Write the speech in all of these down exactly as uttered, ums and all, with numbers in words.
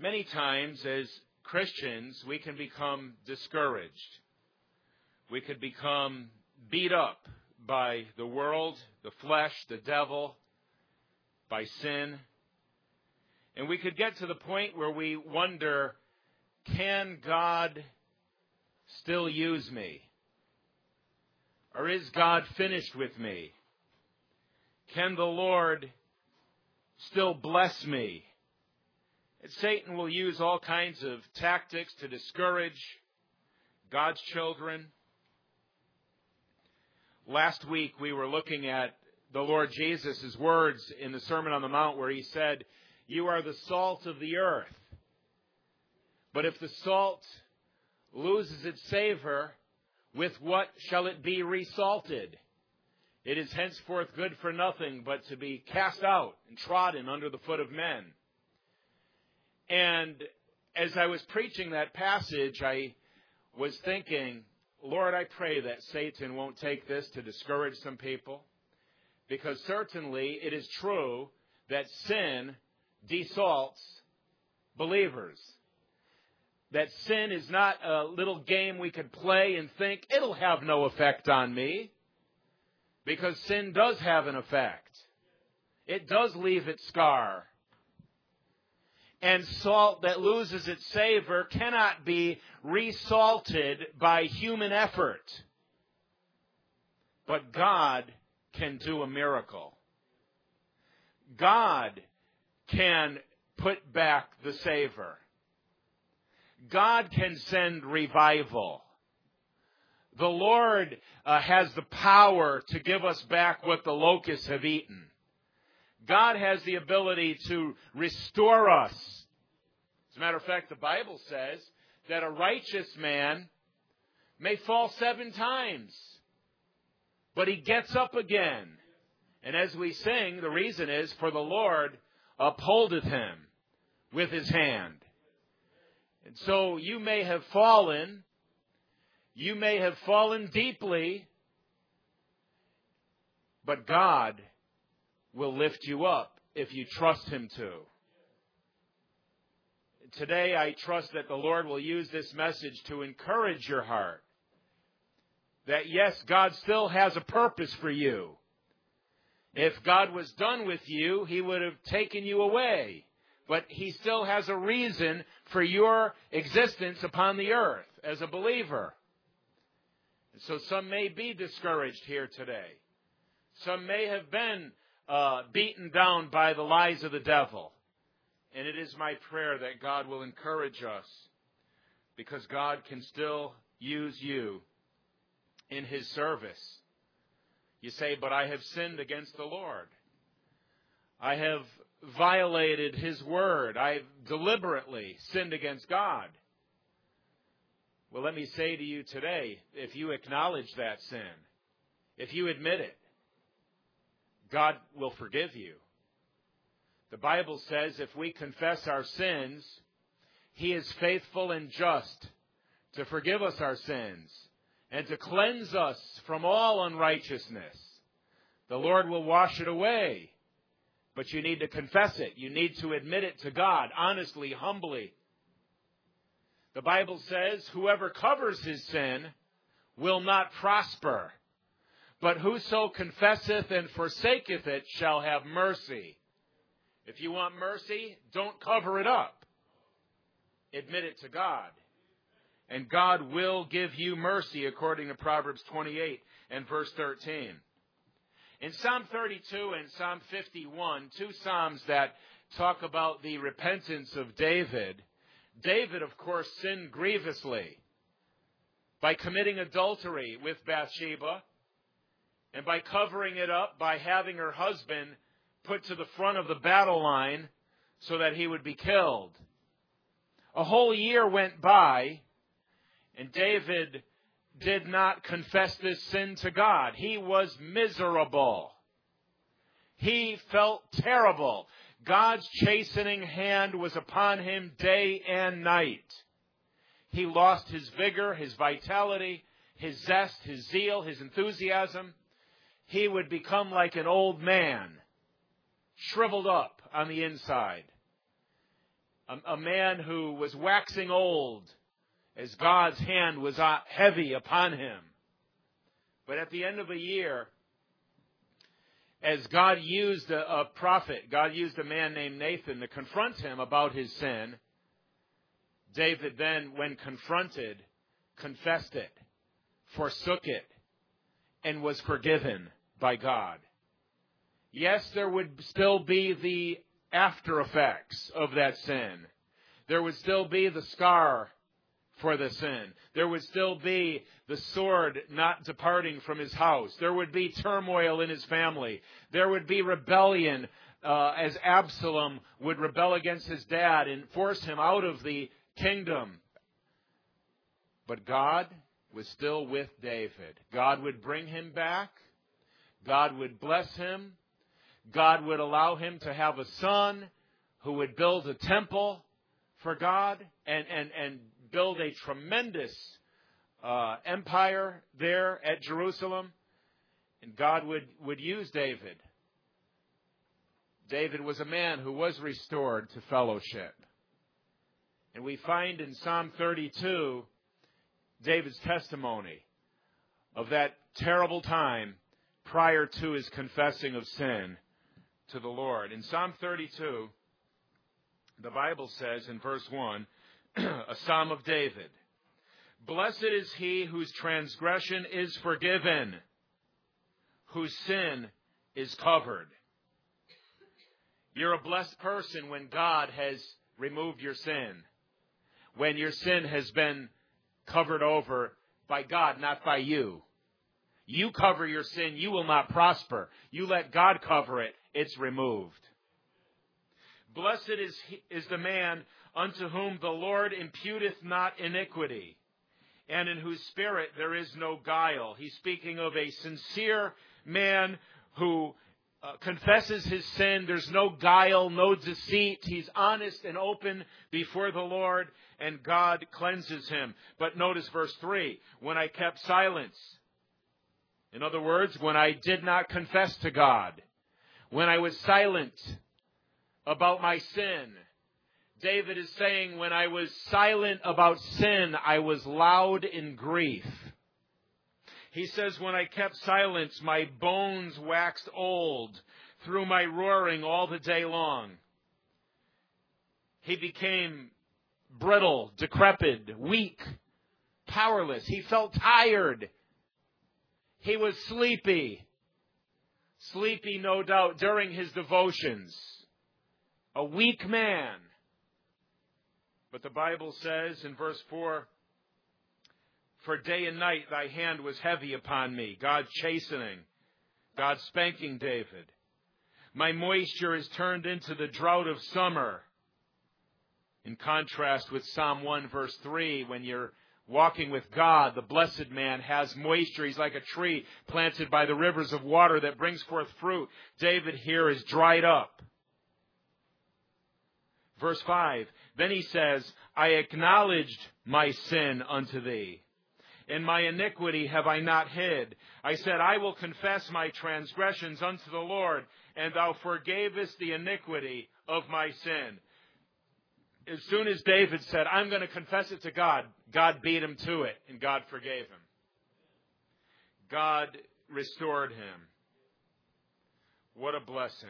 Many times as Christians, we can become discouraged. We could become beat up by the world, the flesh, the devil, by sin. And we could get to the point where we wonder, can God still use me? Or is God finished with me? Can the Lord still bless me? And Satan will use all kinds of tactics to discourage God's children. Last week we were looking at the Lord Jesus' words in the Sermon on the Mount where he said, "You are the salt of the earth. But if the salt loses its savor, with what shall it be resalted? It is henceforth good for nothing but to be cast out and trodden under the foot of men." And as I was preaching that passage, I was thinking, Lord, I pray that Satan won't take this to discourage some people, because certainly it is true that sin desalts believers. That sin is not a little game we could play and think it'll have no effect on me, because sin does have an effect. It does leave its scar. And salt that loses its savor cannot be resalted by human effort. But God can do a miracle. God can put back the savor. God can send revival. The Lord uh, has the power to give us back what the locusts have eaten. God has the ability to restore us. As a matter of fact, the Bible says that a righteous man may fall seven times, but he gets up again. And as we sing, the reason is, for the Lord upholdeth him with his hand. And so you may have fallen, you may have fallen deeply, but God will lift you up if you trust him to. Today, I trust that the Lord will use this message to encourage your heart. That yes, God still has a purpose for you. If God was done with you, he would have taken you away. But he still has a reason for your existence upon the earth as a believer. And so some may be discouraged here today. Some may have been uh, beaten down by the lies of the devil. And it is my prayer that God will encourage us, because God can still use you in his service. You say, but I have sinned against the Lord. I have violated his word. I have deliberately sinned against God. Well, let me say to you today, if you acknowledge that sin, if you admit it, God will forgive you. The Bible says if we confess our sins, he is faithful and just to forgive us our sins and to cleanse us from all unrighteousness. The Lord will wash it away, but you need to confess it. You need to admit it to God, honestly, humbly. The Bible says whoever covers his sin will not prosper, but whoso confesseth and forsaketh it shall have mercy. If you want mercy, don't cover it up. Admit it to God. And God will give you mercy according to Proverbs twenty-eight and verse thirteen. In Psalm thirty-two and Psalm fifty-one, two psalms that talk about the repentance of David, David, of course, sinned grievously by committing adultery with Bathsheba and by covering it up by having her husband put to the front of the battle line so that he would be killed. A whole year went by, and David did not confess this sin to God. He was miserable. He felt terrible. God's chastening hand was upon him day and night. He lost his vigor, his vitality, his zest, his zeal, his enthusiasm. He would become like an old man, shriveled up on the inside. a, a man who was waxing old as God's hand was heavy upon him. But at the end of a year, as God used a, a prophet, God used a man named Nathan to confront him about his sin, David then, when confronted, confessed it, forsook it, and was forgiven by God. Yes, there would still be the after effects of that sin. There would still be the scar for the sin. There would still be the sword not departing from his house. There would be turmoil in his family. There would be rebellion uh, as Absalom would rebel against his dad and force him out of the kingdom. But God was still with David. God would bring him back. God would bless him. God would allow him to have a son who would build a temple for God and, and, and build a tremendous uh, empire there at Jerusalem. And God would, would use David. David was a man who was restored to fellowship. And we find in Psalm thirty-two David's testimony of that terrible time prior to his confessing of sin to the Lord. In Psalm thirty-two, the Bible says in verse one, a Psalm of David, "Blessed is he whose transgression is forgiven, whose sin is covered." You're a blessed person when God has removed your sin, when your sin has been covered over by God, not by you. You cover your sin, you will not prosper. You let God cover it, it's removed. Blessed is, he, is the man unto whom the Lord imputeth not iniquity, and in whose spirit there is no guile. He's speaking of a sincere man who uh, confesses his sin. There's no guile, no deceit. He's honest and open before the Lord, and God cleanses him. But notice verse three, when I kept silence. In other words, when I did not confess to God, when I was silent about my sin. David is saying, when I was silent about sin, I was loud in grief. He says, when I kept silence, my bones waxed old through my roaring all the day long. He became brittle, decrepit, weak, powerless. He felt tired. He was sleepy. Sleepy, no doubt, during his devotions. A weak man. But the Bible says in verse four, "For day and night thy hand was heavy upon me." God chastening. God spanking David. "My moisture is turned into the drought of summer." In contrast with Psalm one verse three, when you're walking with God, the blessed man has moisture. He's like a tree planted by the rivers of water that brings forth fruit. David here is dried up. Verse five, then he says, "I acknowledged my sin unto thee, and my iniquity have I not hid. I said, I will confess my transgressions unto the Lord, and thou forgavest the iniquity of my sin." As soon as David said, I'm going to confess it to God, God beat him to it, and God forgave him. God restored him. What a blessing.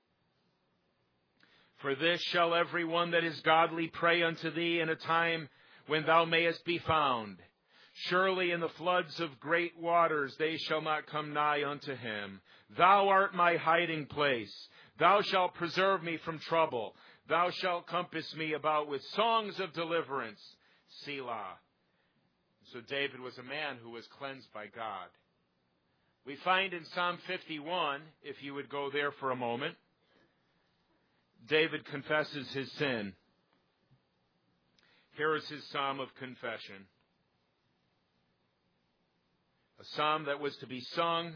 "For this shall every one that is godly pray unto thee in a time when thou mayest be found. Surely in the floods of great waters they shall not come nigh unto him. Thou art my hiding place. Thou shalt preserve me from trouble. Thou shalt compass me about with songs of deliverance. Selah." So David was a man who was cleansed by God. We find in Psalm fifty-one, if you would go there for a moment, David confesses his sin. Here is his psalm of confession. A psalm that was to be sung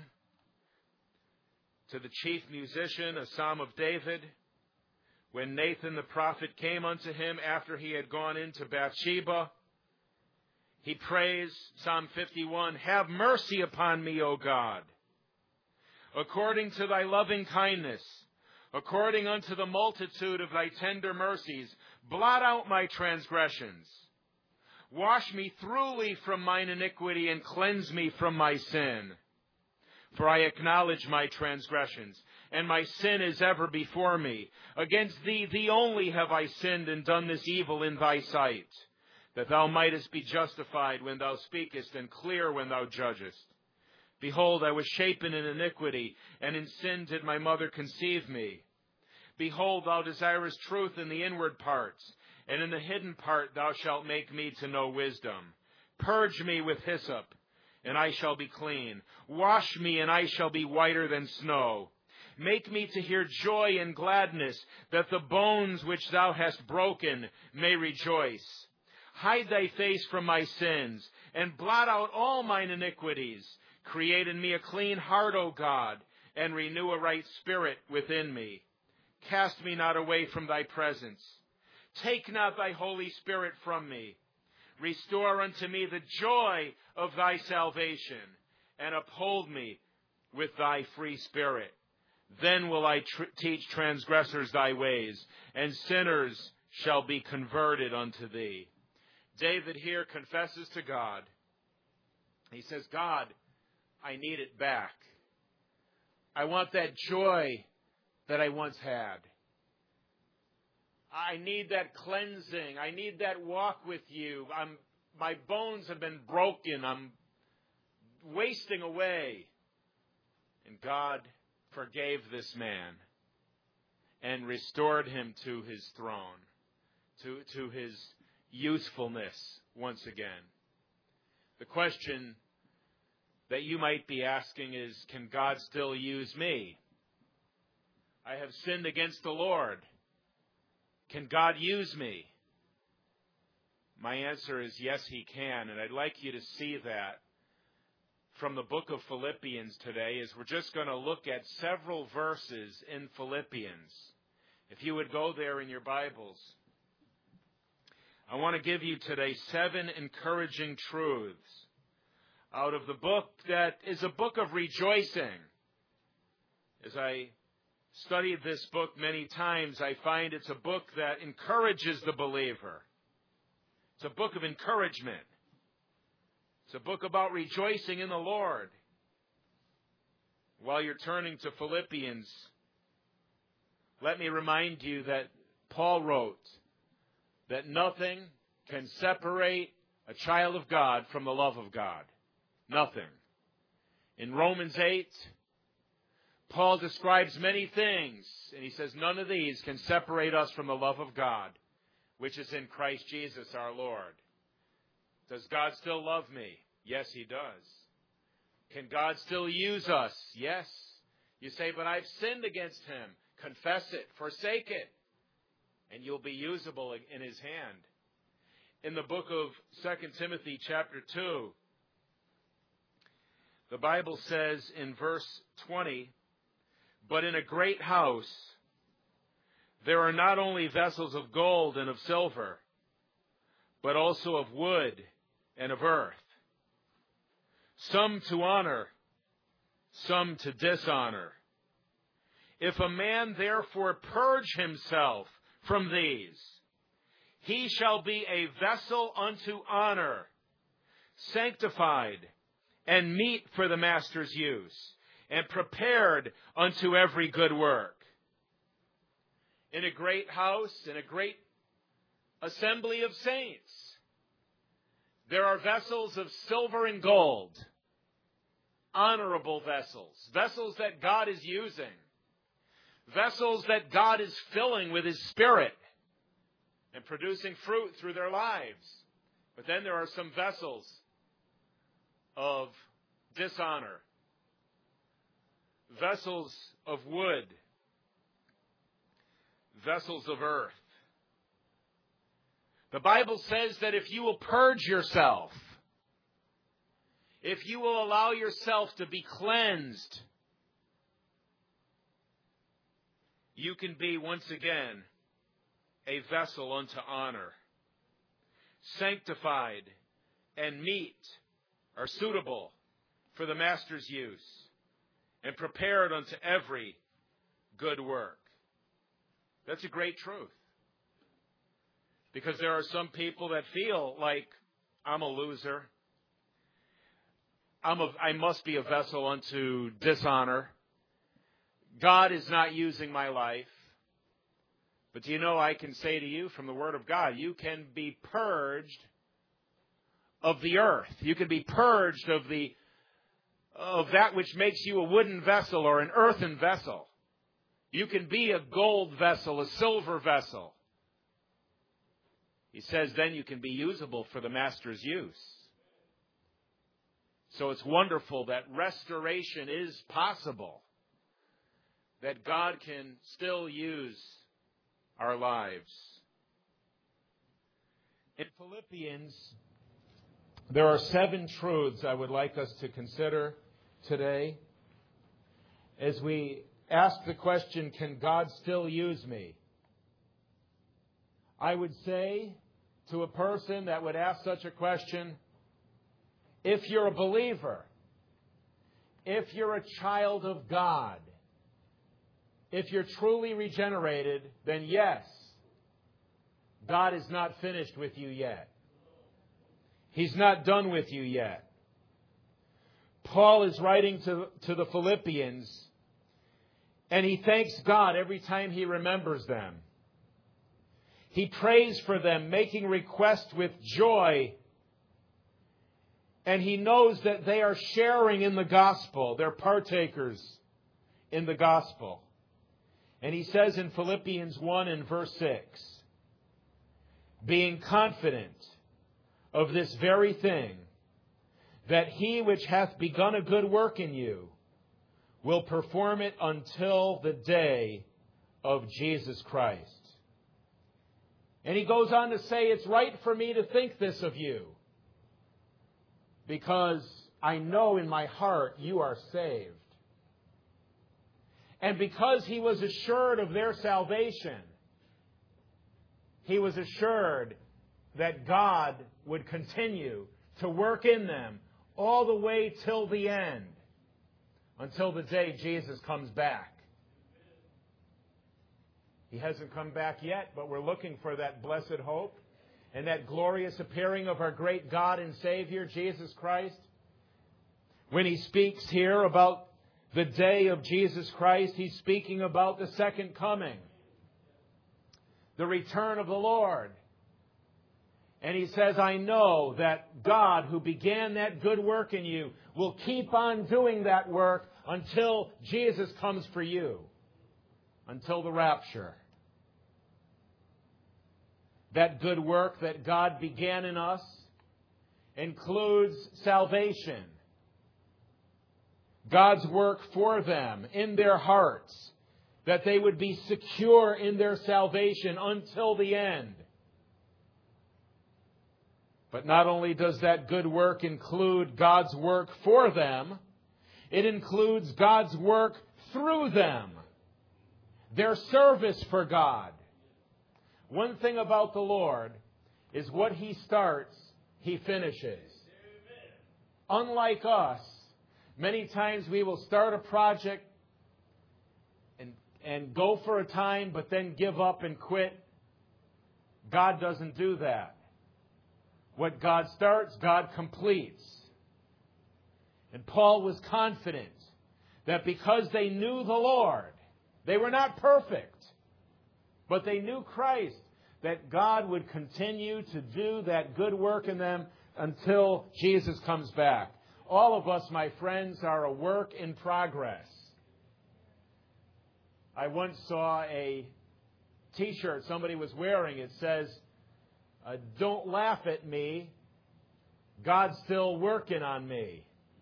to the chief musician, a psalm of David. When Nathan the prophet came unto him after he had gone into Bathsheba, he prays, Psalm fifty-one, "Have mercy upon me, O God, according to thy loving kindness, according unto the multitude of thy tender mercies, Blot out my transgressions. Wash me thoroughly from mine iniquity and cleanse me from my sin. For I acknowledge my transgressions, and my sin is ever before me. Against thee, thee only have I sinned and done this evil in thy sight, that thou mightest be justified when thou speakest and clear when thou judgest. Behold, I was shapen in iniquity, and in sin did my mother conceive me. Behold, thou desirest truth in the inward parts, and in the hidden part thou shalt make me to know wisdom. Purge me with hyssop, and I shall be clean. Wash me, and I shall be whiter than snow. Make me to hear joy and gladness, that the bones which thou hast broken may rejoice. Hide thy face from my sins, and blot out all mine iniquities. Create in me a clean heart, O God, and renew a right spirit within me. Cast me not away from thy presence. Take not thy Holy Spirit from me. Restore unto me the joy of thy salvation, and uphold me with thy free spirit. Then will I tr- teach transgressors thy ways, and sinners shall be converted unto thee. David here confesses to God. He says, God, I need it back. I want that joy that I once had. I need that cleansing. I need that walk with you. I'm, my bones have been broken. I'm wasting away. And God forgave this man and restored him to his throne, to, to his youthfulness once again. The question that you might be asking is, can God still use me? I have sinned against the Lord. Can God use me? My answer is yes, he can. And I'd like you to see that from the book of Philippians today, as we're just going to look at several verses in Philippians. If you would go there in your Bibles. I want to give you today seven encouraging truths out of the book that is a book of rejoicing. As I studied this book many times, I find it's a book that encourages the believer. It's a book of encouragement. It's a book about rejoicing in the Lord. While you're turning to Philippians, let me remind you that Paul wrote that nothing can separate a child of God from the love of God. Nothing. In Romans eight, Paul describes many things, and he says none of these can separate us from the love of God, which is in Christ Jesus our Lord. Does God still love me? Yes, he does. Can God still use us? Yes. You say, but I've sinned against him. Confess it, forsake it, and you'll be usable in his hand. In the book of Second Timothy chapter two, the Bible says in verse twenty, but in a great house there are not only vessels of gold and of silver, but also of wood and of earth, some to honor, some to dishonor. If a man therefore purge himself from these, he shall be a vessel unto honor, sanctified and meet for the master's use, and prepared unto every good work. In a great house, in a great assembly of saints, there are vessels of silver and gold, honorable vessels, vessels that God is using, vessels that God is filling with his Spirit and producing fruit through their lives. But then there are some vessels of dishonor, vessels of wood, vessels of earth. The Bible says that if you will purge yourself, if you will allow yourself to be cleansed, you can be once again a vessel unto honor, sanctified and meet or suitable for the master's use, and prepared unto every good work. That's a great truth. Because there are some people that feel like, I'm a loser. I'm a, I must be a vessel unto dishonor. God is not using my life. But do you know, I can say to you from the Word of God, you can be purged of the earth. You can be purged of the of that which makes you a wooden vessel or an earthen vessel. You can be a gold vessel, a silver vessel. He says then you can be usable for the Master's use. So it's wonderful that restoration is possible, that God can still use our lives. In Philippians, there are seven truths I would like us to consider today as we ask the question, can God still use me? I would say to a person that would ask such a question, if you're a believer, if you're a child of God, if you're truly regenerated, then yes, God is not finished with you yet. He's not done with you yet. Paul is writing to, to the Philippians, and he thanks God every time he remembers them. He prays for them, making requests with joy. And he knows that they are sharing in the gospel. They're partakers in the gospel. And he says in Philippians one and verse six, being confident of this very thing, that he which hath begun a good work in you will perform it until the day of Jesus Christ. And he goes on to say, it's right for me to think this of you, because I know in my heart you are saved. And because he was assured of their salvation, he was assured that God would continue to work in them all the way till the end, until the day Jesus comes back. He hasn't come back yet, but we're looking for that blessed hope and that glorious appearing of our great God and Savior, Jesus Christ. When he speaks here about the day of Jesus Christ, he's speaking about the second coming, the return of the Lord. And he says, I know that God, who began that good work in you, will keep on doing that work until Jesus comes for you, until the rapture. That good work that God began in us includes salvation. God's work for them in their hearts, that they would be secure in their salvation until the end. But not only does that good work include God's work for them, it includes God's work through them, their service for God. One thing about the Lord is what He starts, He finishes. Unlike us, many times we will start a project and, and go for a time, but then give up and quit. God doesn't do that. What God starts, God completes. And Paul was confident that because they knew the Lord, they were not perfect, but they knew Christ, that God would continue to do that good work in them until Jesus comes back. All of us, my friends, are a work in progress. I once saw a T-shirt somebody was wearing. It says, Uh, don't laugh at me. God's still working on me.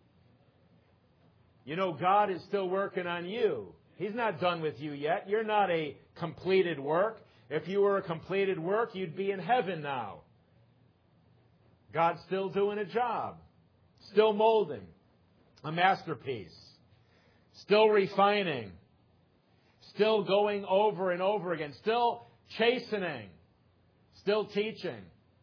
You know, God is still working on you. He's not done with you yet. You're not a completed work. If you were a completed work, you'd be in heaven now. God's still doing a job. Still molding a masterpiece. Still refining. Still going over and over again. Still chastening. Still teaching.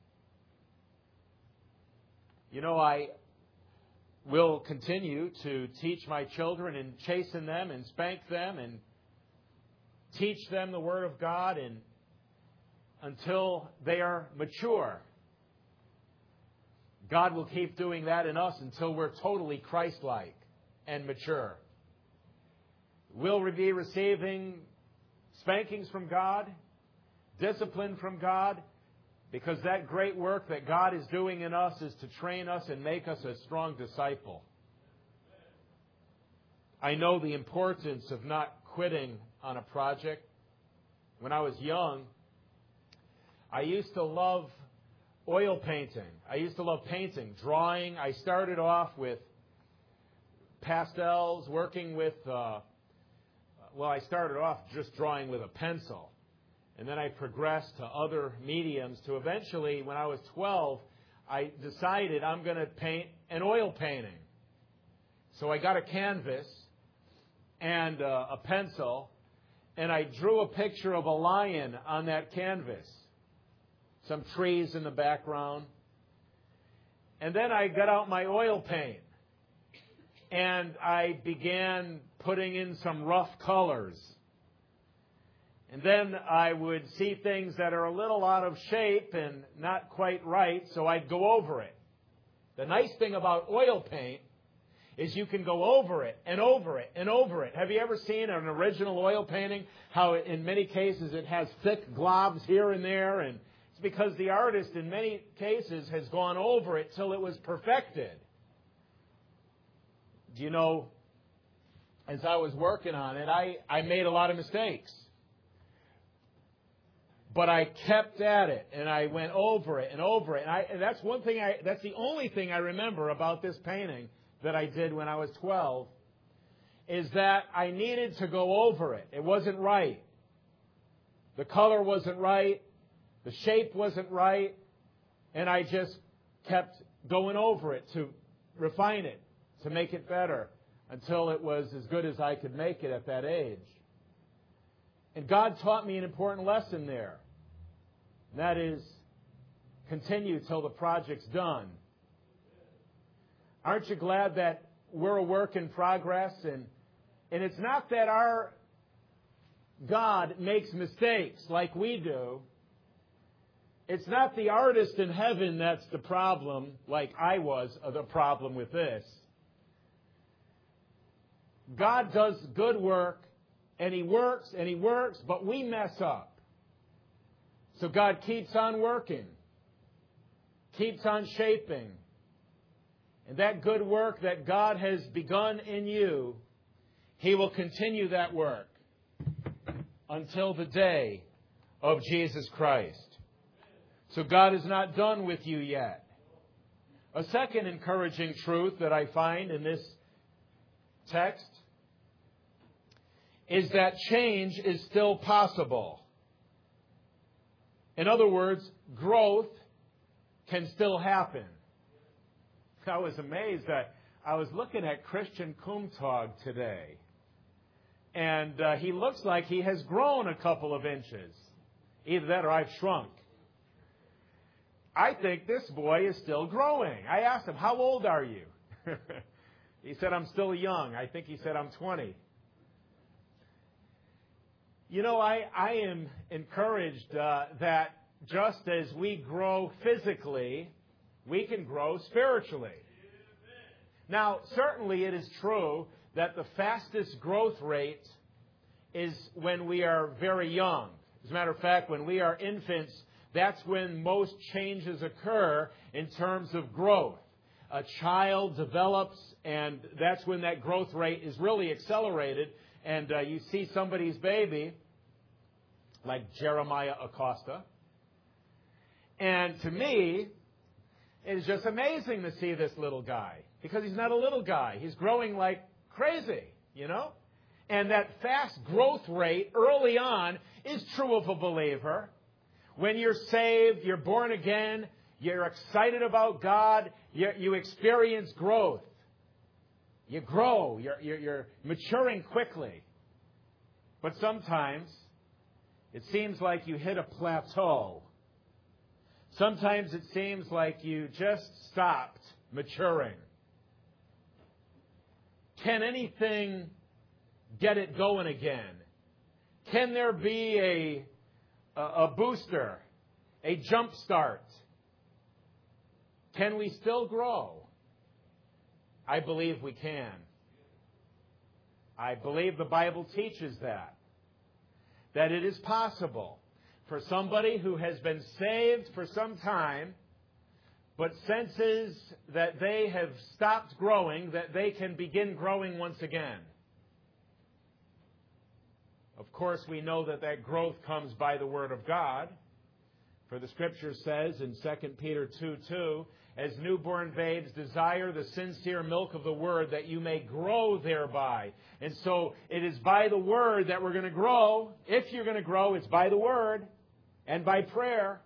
You know, I will continue to teach my children and chasten them and spank them and teach them the Word of God. And until they are mature. God will keep doing that in us until we're totally Christ-like and mature. Will we be receiving spankings from God, discipline from God? Because that great work that God is doing in us is to train us and make us a strong disciple. I know the importance of not quitting on a project. When I was young, I used to love oil painting. I used to love painting, drawing. I started off with pastels, working with, uh, well, I started off just drawing with a pencil. And then I progressed to other mediums to eventually, when I was twelve, I decided I'm going to paint an oil painting. So I got a canvas and uh, a pencil, and I drew a picture of a lion on that canvas. Some trees in the background. And then I got out my oil paint, and I began putting in some rough colors. And then I would see things that are a little out of shape and not quite right, so I'd go over it. The nice thing about oil paint is you can go over it and over it and over it. Have you ever seen an original oil painting, how in many cases it has thick globs here and there? And it's because the artist in many cases has gone over it till it was perfected. Do you know, as I was working on it, I, I made a lot of mistakes. But I kept at it, and I went over it and over it. And, I, and that's one thing. I, that's the only thing I remember about this painting that I did when I was twelve, is that I needed to go over it. It wasn't right. The color wasn't right. The shape wasn't right. And I just kept going over it to refine it, to make it better, until it was as good as I could make it at that age. And God taught me an important lesson there. And that is, continue till the project's done. Aren't you glad that we're a work in progress? And, and it's not that our God makes mistakes like we do. It's not the artist in heaven that's the problem, like I was, the problem with this. God does good work, and He works, and He works, but we mess up. So God keeps on working, keeps on shaping. And that good work that God has begun in you, He will continue that work until the day of Jesus Christ. So God is not done with you yet. A second encouraging truth that I find in this text is that change is still possible. In other words, growth can still happen. I was amazed that I was looking at Christian Kumtog today, and uh, he looks like he has grown a couple of inches. Either that or I've shrunk. I think this boy is still growing. I asked him, how old are you? He said, I'm still young. I think he said, I'm twenty. You know, I, I am encouraged uh, that just as we grow physically, we can grow spiritually. Now, certainly it is true that the fastest growth rate is when we are very young. As a matter of fact, when we are infants, that's when most changes occur in terms of growth. A child develops, and that's when that growth rate is really accelerated. And uh, you see somebody's baby, like Jeremiah Acosta. And to me, it is just amazing to see this little guy. Because he's not a little guy. He's growing like crazy, you know? And that fast growth rate early on is true of a believer. When you're saved, you're born again, you're excited about God, you, you experience growth. You grow, you're, you're, you're maturing quickly. But sometimes it seems like you hit a plateau. Sometimes it seems like you just stopped maturing. Can anything get it going again? Can there be a, a, a booster a jump start. Can we still grow? I believe we can. I believe the Bible teaches that. That it is possible for somebody who has been saved for some time, but senses that they have stopped growing, that they can begin growing once again. Of course, we know that that growth comes by the Word of God. For the Scripture says in Second Peter two two, as newborn babes, desire the sincere milk of the Word that you may grow thereby. And so it is by the Word that we're going to grow. If you're going to grow, it's by the Word and by prayer.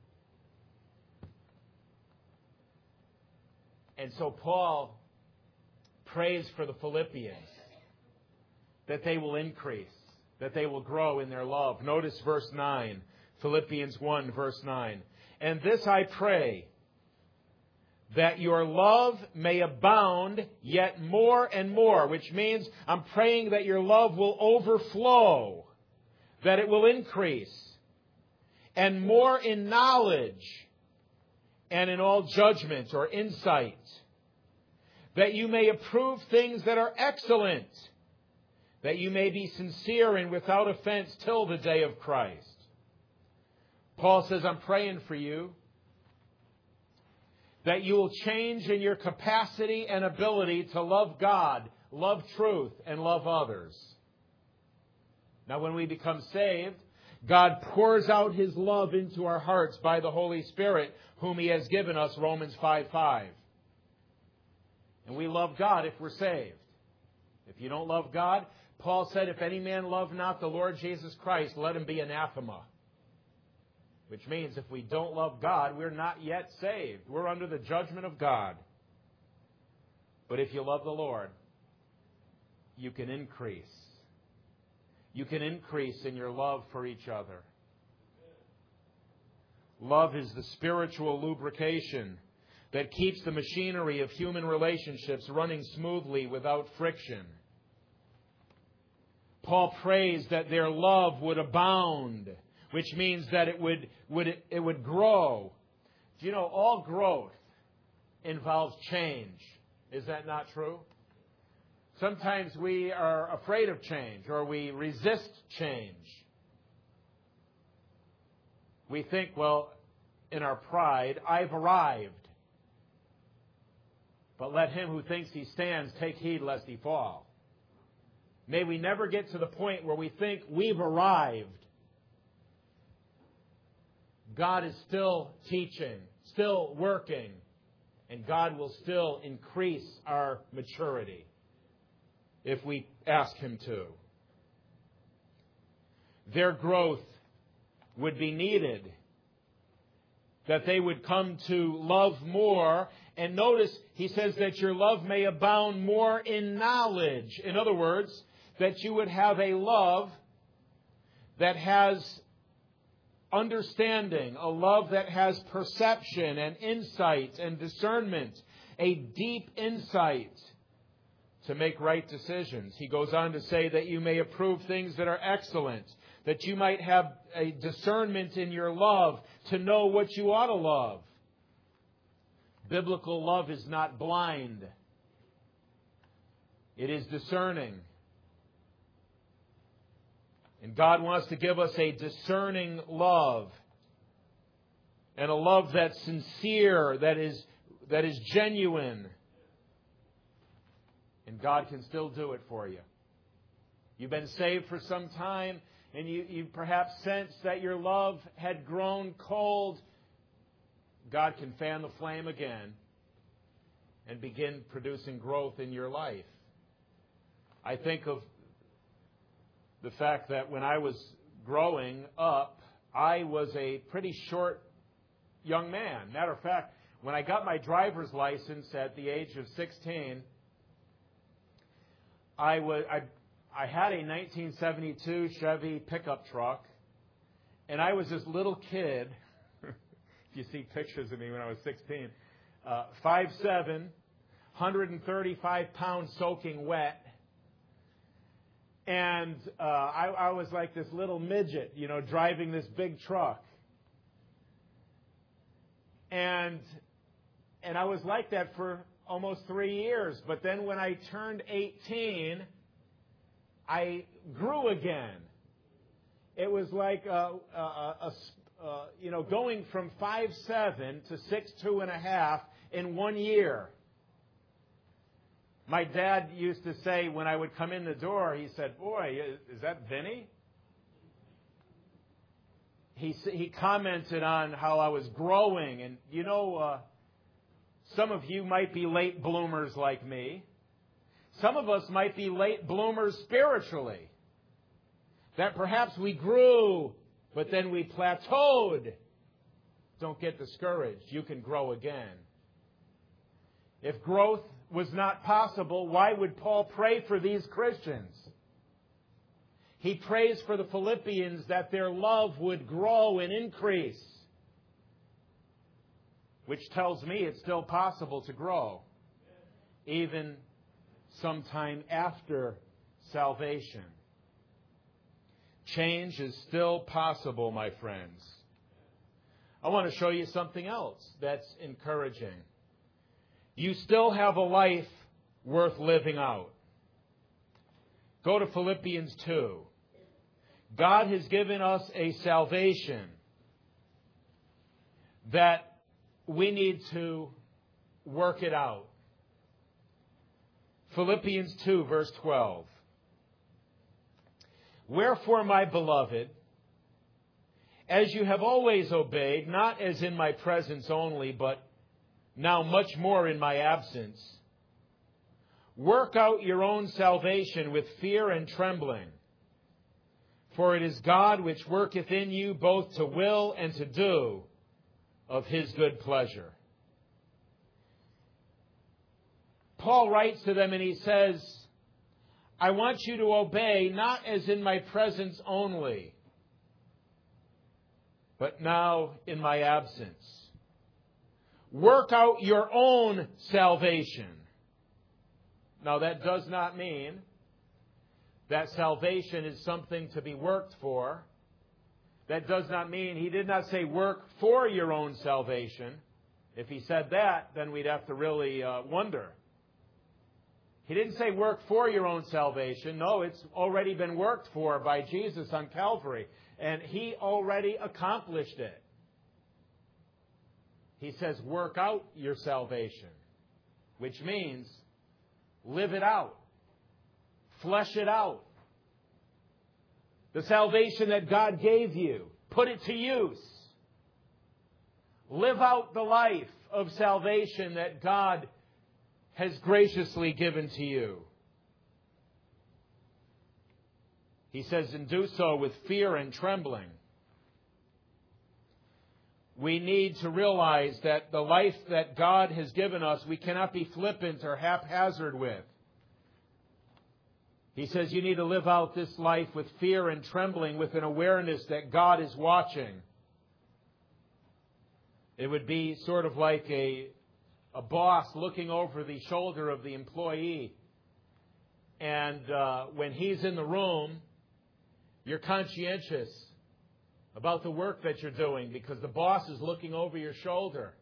And so Paul prays for the Philippians that they will increase, that they will grow in their love. Notice verse nine, Philippians one, verse nine. And this I pray, that your love may abound yet more and more, which means I'm praying that your love will overflow, that it will increase, and more in knowledge and in all judgment or insight, that you may approve things that are excellent, that you may be sincere and without offense till the day of Christ. Paul says, I'm praying for you that you will change in your capacity and ability to love God, love truth, and love others. Now, when we become saved, God pours out His love into our hearts by the Holy Spirit, whom He has given us, Romans five five. And we love God if we're saved. If you don't love God, Paul said, if any man love not the Lord Jesus Christ, let him be anathema. Which means if we don't love God, we're not yet saved. We're under the judgment of God. But if you love the Lord, you can increase. You can increase in your love for each other. Love is the spiritual lubrication that keeps the machinery of human relationships running smoothly without friction. Paul prays that their love would abound, which means that it would, would it would grow. Do you know, all growth involves change. Is that not true? Sometimes we are afraid of change, or we resist change. We think, well, in our pride, I've arrived. But let him who thinks he stands take heed lest he fall. May we never get to the point where we think we've arrived. God is still teaching, still working, and God will still increase our maturity if we ask Him to. Their growth would be needed, that they would come to love more. And notice, he says that your love may abound more in knowledge. In other words, that you would have a love that has understanding, a love that has perception and insight and discernment, a deep insight to make right decisions. He goes on to say that you may approve things that are excellent, that you might have a discernment in your love to know what you ought to love. Biblical love is not blind. It is discerning. And God wants to give us a discerning love. And a love that's sincere, that is, that is genuine. And God can still do it for you. You've been saved for some time, and you, you perhaps sense that your love had grown cold. God can fan the flame again and begin producing growth in your life. I think of the fact that when I was growing up, I was a pretty short young man. Matter of fact, when I got my driver's license at the age of sixteen, I was I, I had a nineteen seventy-two Chevy pickup truck, and I was this little kid. If you see pictures of me when I was sixteen, uh, five seven, one hundred thirty-five pounds soaking wet. And uh, I, I was like this little midget, you know, driving this big truck. And and I was like that for almost three years. But then when I turned eighteen, I grew again. It was like a, a, a, a you know going from five seven to six two and a half in one year. My dad used to say when I would come in the door, he said, "Boy, is that Vinny?" He he commented on how I was growing, and you know, uh, some of you might be late bloomers like me. Some of us might be late bloomers spiritually. That perhaps we grew, but then we plateaued. Don't get discouraged. You can grow again. If growth was not possible, why would Paul pray for these Christians? He prays for the Philippians that their love would grow and increase, which tells me it's still possible to grow, even sometime after salvation. Change is still possible, my friends. I want to show you something else that's encouraging. You still have a life worth living out. Go to Philippians two. God has given us a salvation that we need to work it out. Philippians two, verse twelve. Wherefore, my beloved, as you have always obeyed, not as in my presence only, but now much more in my absence, work out your own salvation with fear and trembling. For it is God which worketh in you both to will and to do of His good pleasure. Paul writes to them and he says, I want you to obey not as in my presence only, but now in my absence. Work out your own salvation. Now that does not mean that salvation is something to be worked for. That does not mean, he did not say work for your own salvation. If he said that, then we'd have to really uh, wonder. He didn't say work for your own salvation. No, it's already been worked for by Jesus on Calvary. And He already accomplished it. He says work out your salvation, which means live it out. Flesh it out. The salvation that God gave you, put it to use. Live out the life of salvation that God has graciously given to you. He says, and do so with fear and trembling. We need to realize that the life that God has given us, we cannot be flippant or haphazard with. He says you need to live out this life with fear and trembling, with an awareness that God is watching. It would be sort of like a, a boss looking over the shoulder of the employee. And uh, when he's in the room, you're conscientious about the work that you're doing because the boss is looking over your shoulder.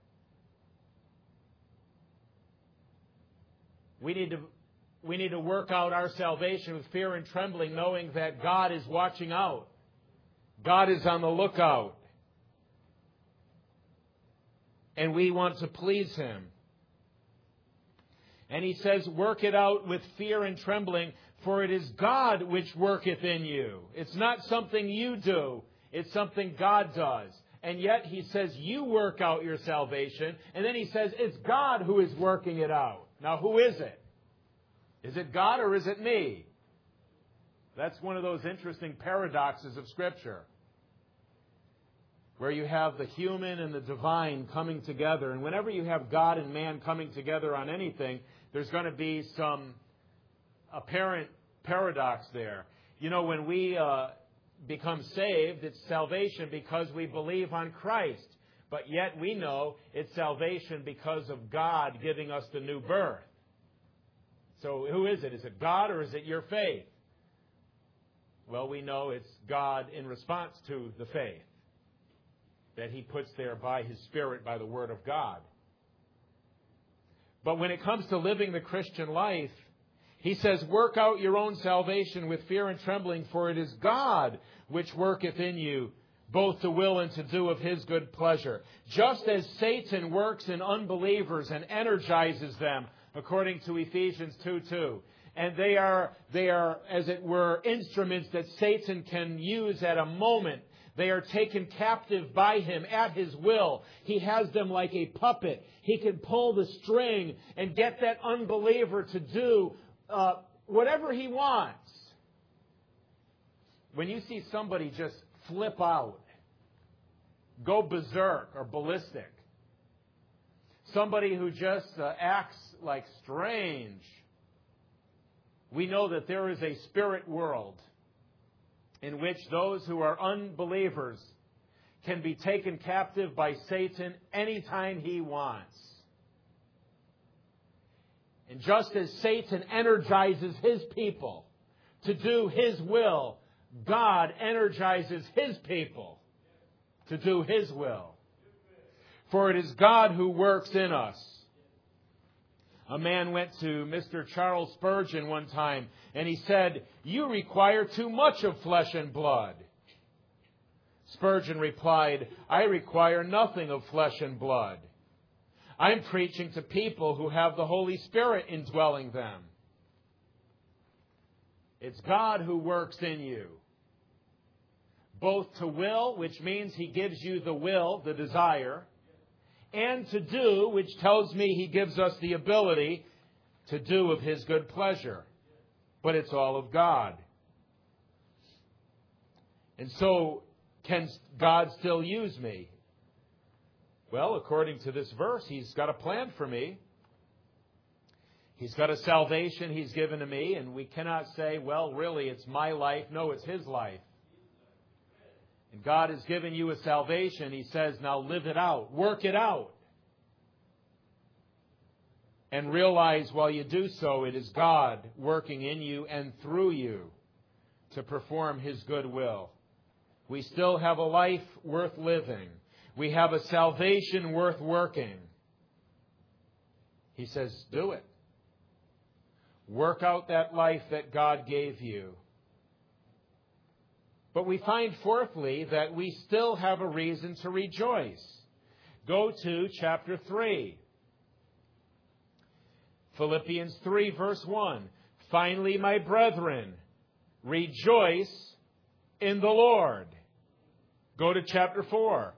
We need to we need to work out our salvation with fear and trembling, knowing that God is watching out. God is on the lookout. And we want to please Him. And He says, work it out with fear and trembling, for it is God which worketh in you. It's not something you do. It's something God does. And yet He says, you work out your salvation. And then He says, it's God who is working it out. Now, who is it? Is it God or is it me? That's one of those interesting paradoxes of Scripture, where you have the human and the divine coming together. And whenever you have God and man coming together on anything, there's going to be some apparent paradox there. You know, when we uh, become saved, it's salvation because we believe on Christ. But yet we know it's salvation because of God giving us the new birth. So who is it? Is it God or is it your faith? Well, we know it's God in response to the faith. that He puts there by His Spirit, by the Word of God. But when it comes to living the Christian life, He says, work out your own salvation with fear and trembling, for it is God which worketh in you, both to will and to do of His good pleasure. Just as Satan works in unbelievers and energizes them, according to Ephesians two two. And they are, they are, as it were, instruments that Satan can use at a moment. They are taken captive by him at his will. He has them like a puppet. He can pull the string and get that unbeliever to do uh, whatever he wants. When you see somebody just flip out, go berserk or ballistic, somebody who just uh, acts like strange, we know that there is a spirit world in which those who are unbelievers can be taken captive by Satan anytime he wants. And just as Satan energizes his people to do his will, God energizes His people to do His will. For it is God who works in us. A man went to Mister Charles Spurgeon one time, and he said, "You require too much of flesh and blood." Spurgeon replied, "I require nothing of flesh and blood. I'm preaching to people who have the Holy Spirit indwelling them. It's God who works in you, both to will, which means He gives you the will, the desire, and to do, which tells me He gives us the ability to do of His good pleasure. But it's all of God. And so, can God still use me? Well, according to this verse, He's got a plan for me. He's got a salvation He's given to me, and we cannot say, well, really, it's my life. No, it's His life. And God has given you a salvation. He says, now live it out. Work it out. And realize while you do so, it is God working in you and through you to perform His good will. We still have a life worth living. We have a salvation worth working. He says, do it. Work out that life that God gave you. But we find, fourthly, that we still have a reason to rejoice. Go to chapter three. Philippians three, verse one. Finally, my brethren, rejoice in the Lord. Go to chapter four,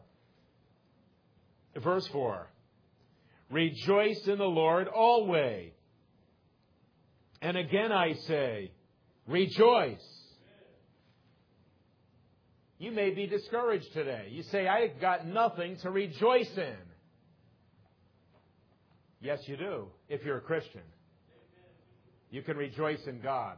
verse four. Rejoice in the Lord always. And again I say, rejoice. You may be discouraged today. You say, I've got nothing to rejoice in. Yes, you do, if you're a Christian. You can rejoice in God.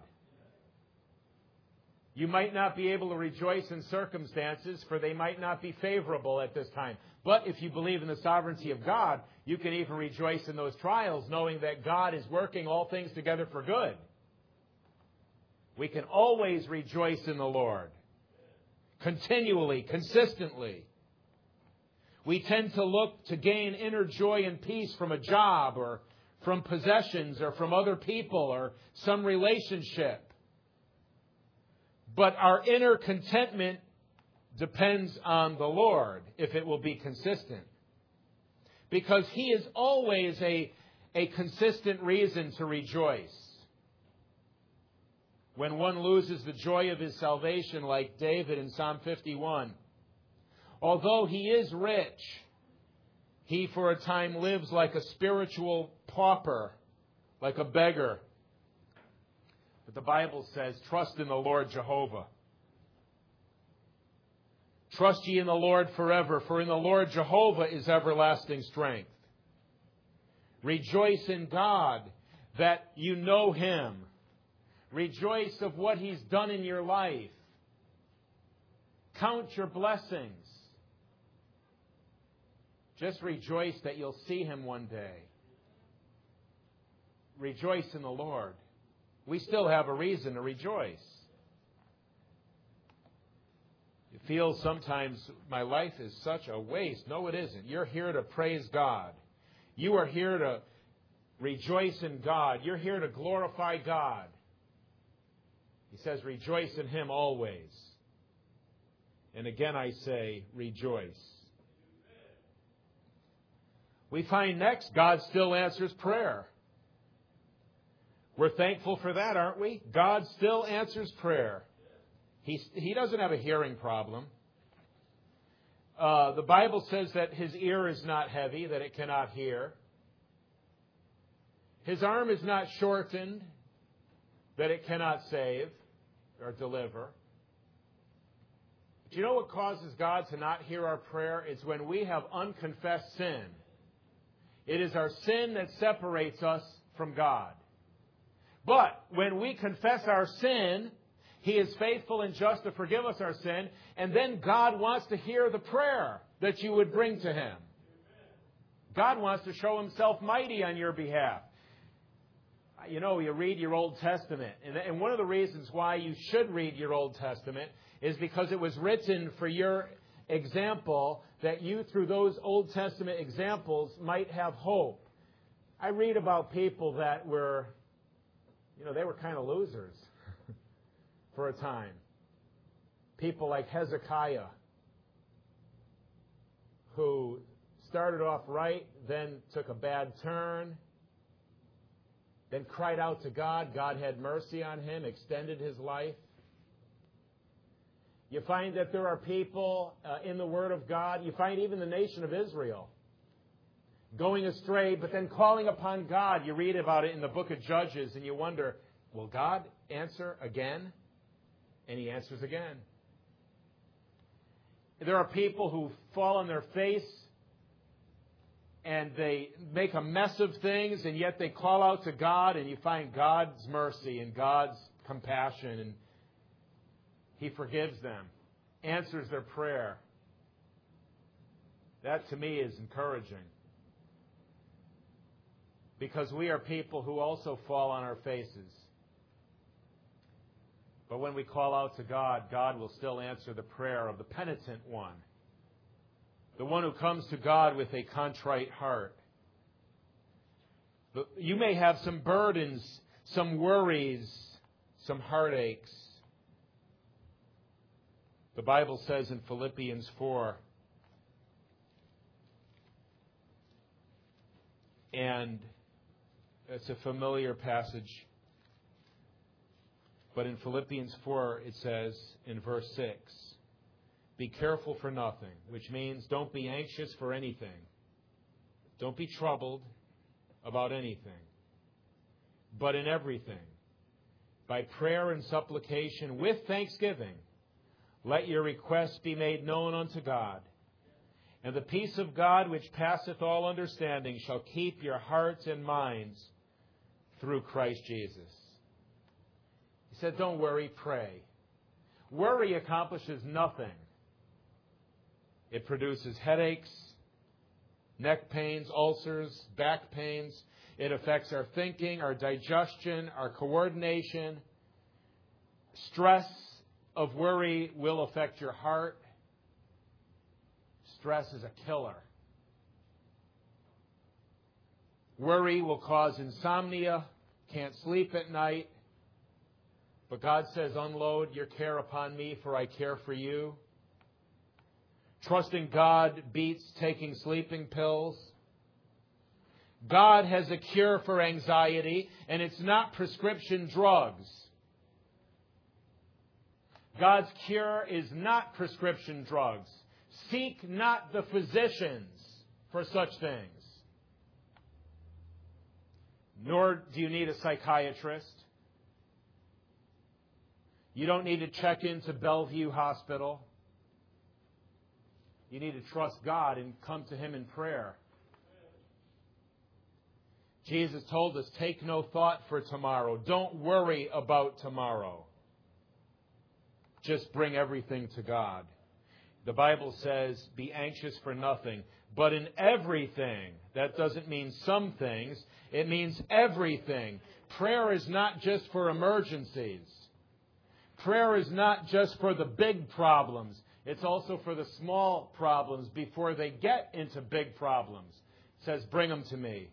You might not be able to rejoice in circumstances, for they might not be favorable at this time. But if you believe in the sovereignty of God, you can even rejoice in those trials, knowing that God is working all things together for good. We can always rejoice in the Lord. Continually, consistently. We tend to look to gain inner joy and peace from a job or from possessions or from other people or some relationship. But our inner contentment depends on the Lord, if it will be consistent. Because He is always a, a consistent reason to rejoice. When one loses the joy of his salvation, like David in Psalm fifty-one, although he is rich, he for a time lives like a spiritual pauper, like a beggar. But the Bible says, trust in the Lord Jehovah. Trust ye in the Lord forever, for in the Lord Jehovah is everlasting strength. Rejoice in God that you know Him. Rejoice of what He's done in your life. Count your blessings. Just rejoice that you'll see Him one day. Rejoice in the Lord. We still have a reason to rejoice. It feels sometimes my life is such a waste. No, it isn't. You're here to praise God. You are here to rejoice in God. You're here to glorify God. He says, rejoice in Him always. And again I say, rejoice. We find next, God still answers prayer. We're thankful for that, aren't we? God still answers prayer. He, he doesn't have a hearing problem. Uh, the Bible says that His ear is not heavy, that it cannot hear. His arm is not shortened, that it cannot save or deliver. Do you know what causes God to not hear our prayer? It's when we have unconfessed sin. It is our sin that separates us from God. But when we confess our sin, He is faithful and just to forgive us our sin, and then God wants to hear the prayer that you would bring to Him. God wants to show Himself mighty on your behalf. You know, you read your Old Testament, and one of the reasons why you should read your Old Testament is because it was written for your example, that you, through those Old Testament examples, might have hope. I read about people that were, you know, they were kind of losers for a time. People like Hezekiah, who started off right, then took a bad turn, then cried out to God. God had mercy on him, extended his life. You find that there are people uh, in the Word of God. You find even the nation of Israel going astray, but then calling upon God. You read about it in the book of Judges, and you wonder, will God answer again? And He answers again. There are people who fall on their face and they make a mess of things, and yet they call out to God, and you find God's mercy and God's compassion, and He forgives them, answers their prayer. That to me is encouraging. Because we are people who also fall on our faces. But when we call out to God, God will still answer the prayer of the penitent one. The one who comes to God with a contrite heart. You may have some burdens, some worries, some heartaches. The Bible says in Philippians four, and it's a familiar passage, but in Philippians four it says in verse six, be careful for nothing, which means don't be anxious for anything. Don't be troubled about anything. But in everything, by prayer and supplication with thanksgiving, let your requests be made known unto God. And the peace of God, which passeth all understanding, shall keep your hearts and minds through Christ Jesus. He said, don't worry, pray. Worry accomplishes nothing. It produces headaches, neck pains, ulcers, back pains. It affects our thinking, our digestion, our coordination. Stress of worry will affect your heart. Stress is a killer. Worry will cause insomnia, can't sleep at night. But God says, unload your care upon me, for I care for you. Trusting God beats taking sleeping pills. God has a cure for anxiety, and it's not prescription drugs. God's cure is not prescription drugs. Seek not the physicians for such things. Nor do you need a psychiatrist. You don't need to check into Bellevue Hospital. You need to trust God and come to Him in prayer. Jesus told us, take no thought for tomorrow. Don't worry about tomorrow. Just bring everything to God. The Bible says, be anxious for nothing, but in everything. That doesn't mean some things. It means everything. Prayer is not just for emergencies. Prayer is not just for the big problems. It's also for the small problems before they get into big problems. It says, bring them to me.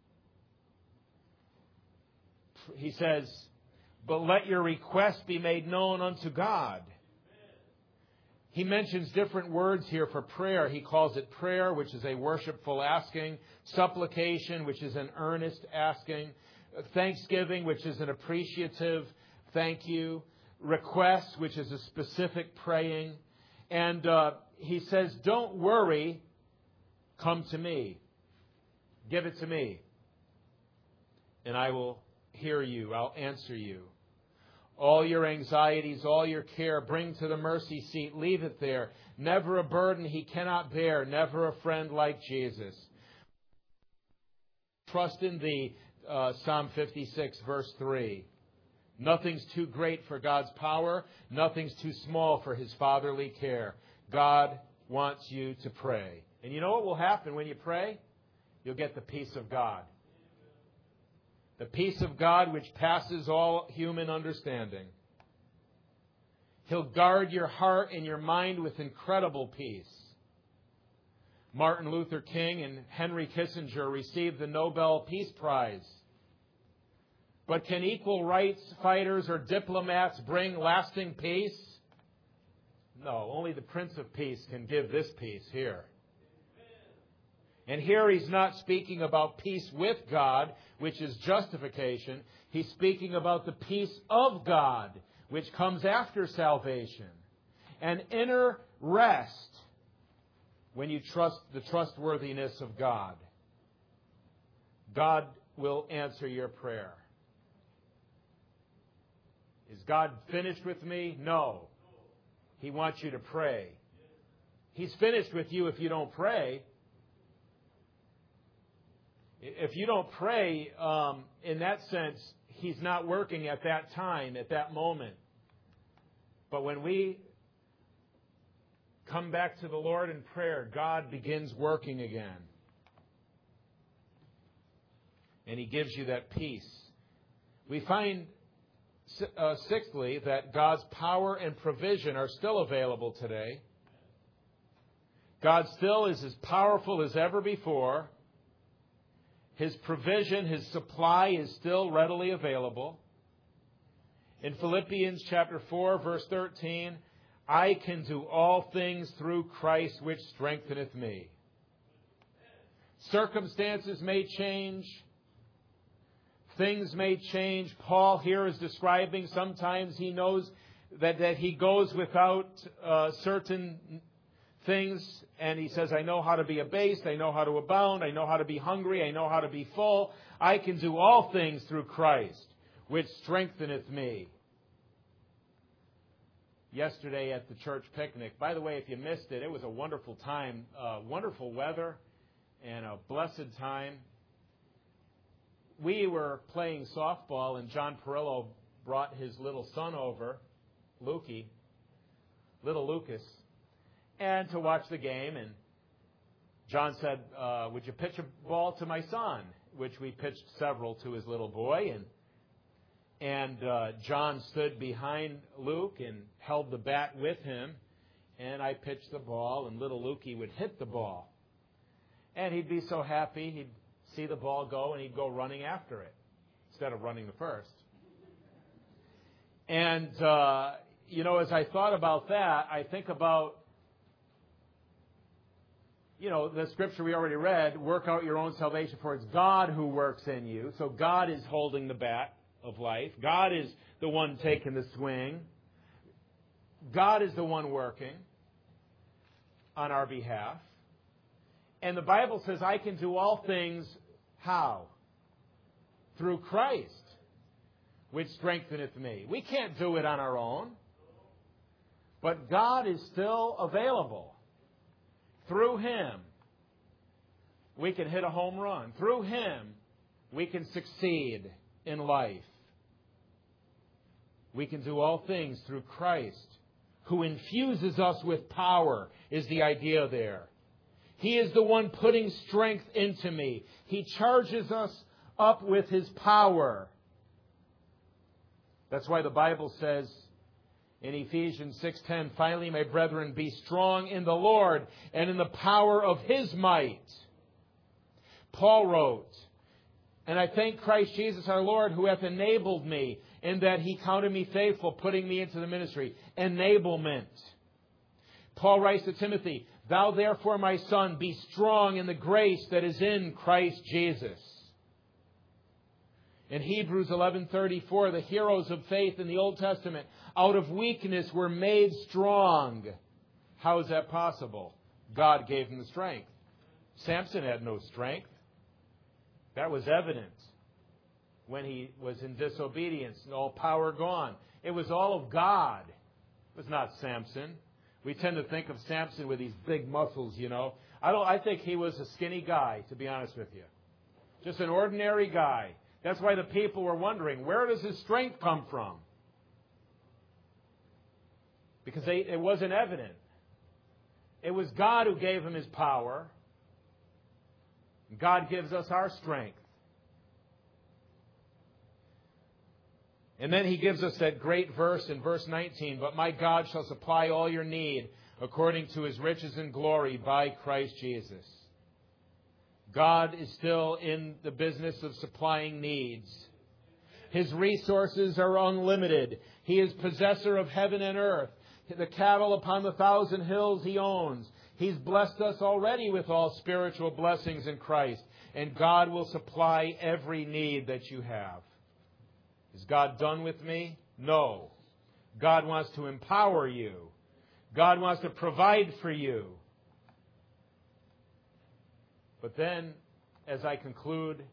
He says, but let your request be made known unto God. He mentions different words here for prayer. He calls it prayer, which is a worshipful asking, supplication, which is an earnest asking, thanksgiving, which is an appreciative thank you, request, which is a specific praying. And uh, he says, don't worry, come to me. Give it to me. And I will hear you. I'll answer you. All your anxieties, all your care, bring to the mercy seat. Leave it there. Never a burden he cannot bear. Never a friend like Jesus. Trust in thee, uh, Psalm fifty-six, verse three. Nothing's too great for God's power. Nothing's too small for his fatherly care. God wants you to pray. And you know what will happen when you pray? You'll get the peace of God. The peace of God which passes all human understanding. He'll guard your heart and your mind with incredible peace. Martin Luther King and Henry Kissinger received the Nobel Peace Prize. But can equal rights fighters or diplomats bring lasting peace? No, only the Prince of Peace can give this peace here. And here he's not speaking about peace with God, which is justification. He's speaking about the peace of God, which comes after salvation. An inner rest when you trust the trustworthiness of God. God will answer your prayer. Is God finished with me? No. He wants you to pray. He's finished with you if you don't pray. If you don't pray, um, in that sense, he's not working at that time, at that moment. But when we come back to the Lord in prayer, God begins working again. And he gives you that peace. We find, uh, sixthly, that God's power and provision are still available today. God still is as powerful as ever before. His provision, His supply is still readily available. In Philippians chapter four, verse thirteen, I can do all things through Christ which strengtheneth me. Circumstances may change. Things may change. Paul here is describing sometimes he knows that, that he goes without uh, certain things, and he says, I know how to be abased, I know how to abound, I know how to be hungry, I know how to be full. I can do all things through Christ, which strengtheneth me. Yesterday at the church picnic, by the way, if you missed it, it was a wonderful time, uh, wonderful weather, and a blessed time. We were playing softball, and John Perillo brought his little son over, Lukey, little Lucas, and to watch the game. And John said, uh, would you pitch a ball to my son? Which we pitched several to his little boy. And and uh, John stood behind Luke and held the bat with him. And I pitched the ball, and little Lukey would hit the ball. And he'd be so happy. He'd see the ball go, and he'd go running after it instead of running the first. And, uh, you know, as I thought about that, I think about, you know, the scripture we already read, work out your own salvation, for it's God who works in you. So God is holding the bat of life. God is the one taking the swing. God is the one working on our behalf. And the Bible says, I can do all things, how? Through Christ, which strengtheneth me. We can't do it on our own. But God is still available. Through Him, we can hit a home run. Through Him, we can succeed in life. We can do all things through Christ, who infuses us with power, is the idea there. He is the one putting strength into me. He charges us up with His power. That's why the Bible says In Ephesians six ten, finally, my brethren, be strong in the Lord and in the power of His might. Paul wrote, and I thank Christ Jesus our Lord, who hath enabled me, in that He counted me faithful, putting me into the ministry. Enablement. Paul writes to Timothy, thou therefore, my son, be strong in the grace that is in Christ Jesus. In Hebrews eleven thirty-four, the heroes of faith in the Old Testament, out of weakness were made strong. How is that possible? God gave them the strength. Samson had no strength. That was evident when he was in disobedience and all power gone. It was all of God. It was not Samson. We tend to think of Samson with these big muscles, you know. I don't. I think he was a skinny guy, to be honest with you. Just an ordinary guy. That's why the people were wondering, where does his strength come from? Because they, it wasn't evident. It was God who gave him his power. God gives us our strength. And then he gives us that great verse in verse nineteen, but my God shall supply all your need according to His riches and glory by Christ Jesus. God is still in the business of supplying needs. His resources are unlimited. He is possessor of heaven and earth. The cattle upon the thousand hills He owns. He's blessed us already with all spiritual blessings in Christ. And God will supply every need that you have. Is God done with me? No. God wants to empower you. God wants to provide for you. But then, as I conclude,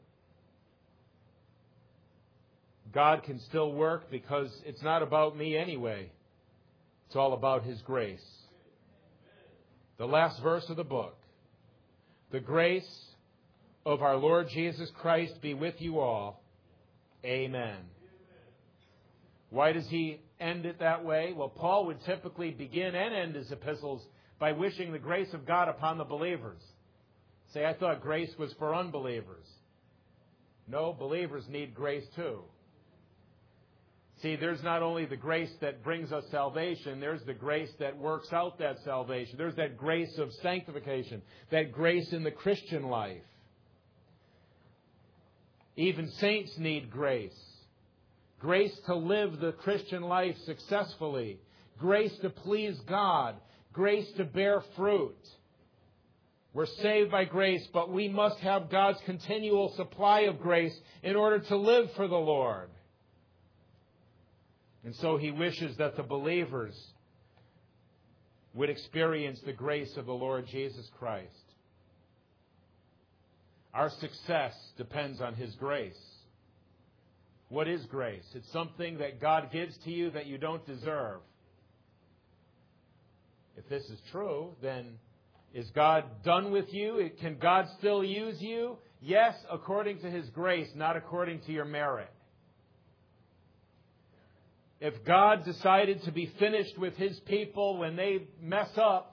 God can still work because it's not about me anyway. It's all about His grace. The last verse of the book. The grace of our Lord Jesus Christ be with you all. Amen. Why does he end it that way? Well, Paul would typically begin and end his epistles by wishing the grace of God upon the believers. Say, I thought grace was for unbelievers. No, believers need grace too. See, there's not only the grace that brings us salvation, there's the grace that works out that salvation. There's that grace of sanctification, that grace in the Christian life. Even saints need grace. Grace to live the Christian life successfully. Grace to please God. Grace to bear fruit. We're saved by grace, but we must have God's continual supply of grace in order to live for the Lord. And so He wishes that the believers would experience the grace of the Lord Jesus Christ. Our success depends on His grace. What is grace? It's something that God gives to you that you don't deserve. If this is true, then is God done with you? Can God still use you? Yes, according to His grace, not according to your merit. If God decided to be finished with His people when they mess up,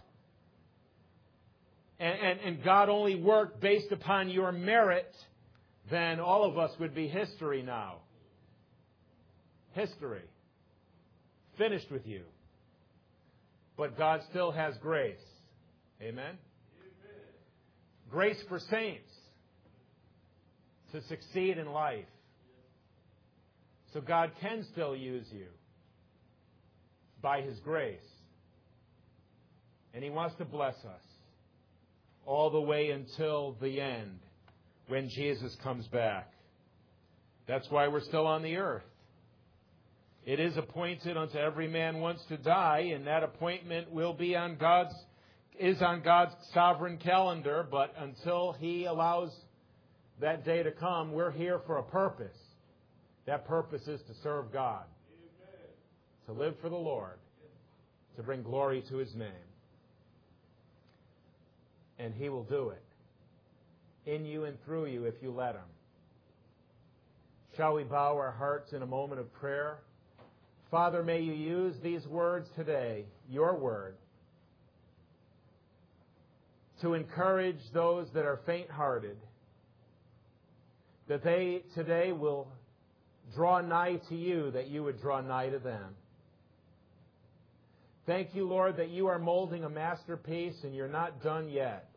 and, and, and God only worked based upon your merit, then all of us would be history now. History. Finished with you. But God still has grace. Amen? Amen? Grace for saints to succeed in life. So God can still use you by His grace. And He wants to bless us all the way until the end when Jesus comes back. That's why we're still on the earth. It is appointed unto every man once to die, and that appointment will be on God's is on God's sovereign calendar, but until He allows that day to come, we're here for a purpose. That purpose is to serve God, to live for the Lord, to bring glory to His name. And He will do it in you and through you if you let Him. Shall we bow our hearts in a moment of prayer? Father, may You use these words today, Your word, to encourage those that are faint-hearted, that they today will draw nigh to You, that You would draw nigh to them. Thank you, Lord, that you are molding a masterpiece and you're not done yet.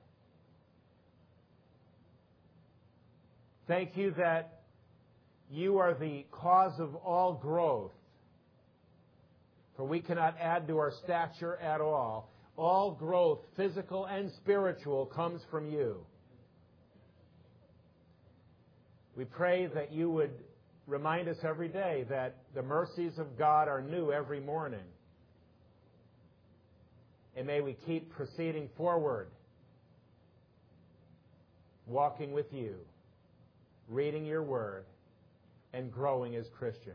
Thank you that you are the cause of all growth, for we cannot add to our stature at all. All growth, physical and spiritual, comes from you. We pray that you would remind us every day that the mercies of God are new every morning. And may we keep proceeding forward, walking with you, reading your word, and growing as Christians.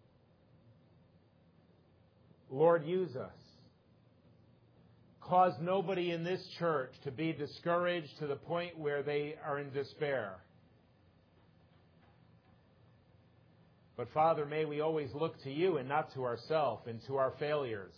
Lord, use us. Cause nobody in this church to be discouraged to the point where they are in despair. But Father, may we always look to you and not to ourselves and to our failures.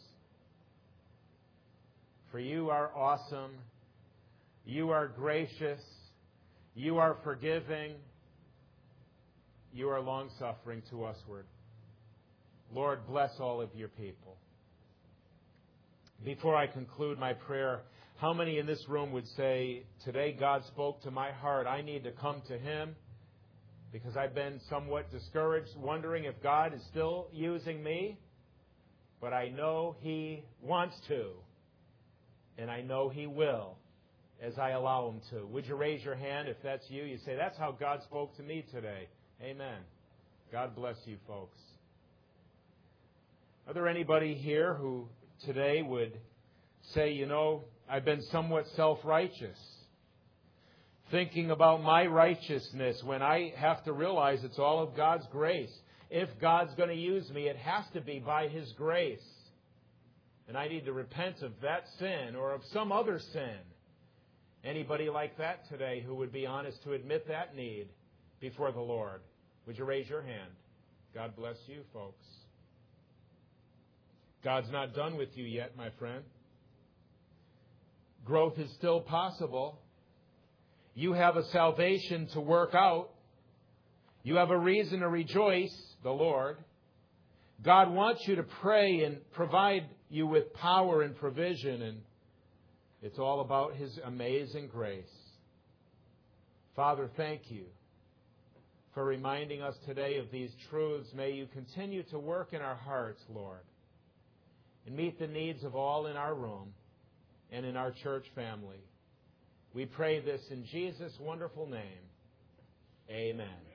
For you are awesome. You are gracious. You are forgiving. You are long-suffering to usward. Lord, bless all of your people. Before I conclude my prayer, how many in this room would say, today God spoke to my heart, I need to come to Him because I've been somewhat discouraged, wondering if God is still using me, but I know He wants to, and I know He will as I allow Him to. Would you raise your hand if that's you? You say, that's how God spoke to me today. Amen. God bless you, folks. Are there anybody here who today would say, you know, I've been somewhat self-righteous, thinking about my righteousness when I have to realize it's all of God's grace. If God's going to use me, it has to be by His grace. And I need to repent of that sin or of some other sin. Anybody like that today who would be honest to admit that need before the Lord? Would you raise your hand? God bless you, folks. God's not done with you yet, my friend. Growth is still possible. You have a salvation to work out. You have a reason to rejoice, the Lord. God wants you to pray and provide you with power and provision, and it's all about His amazing grace. Father, thank you for reminding us today of these truths. May you continue to work in our hearts, Lord, and meet the needs of all in our room and in our church family. We pray this in Jesus' wonderful name. Amen.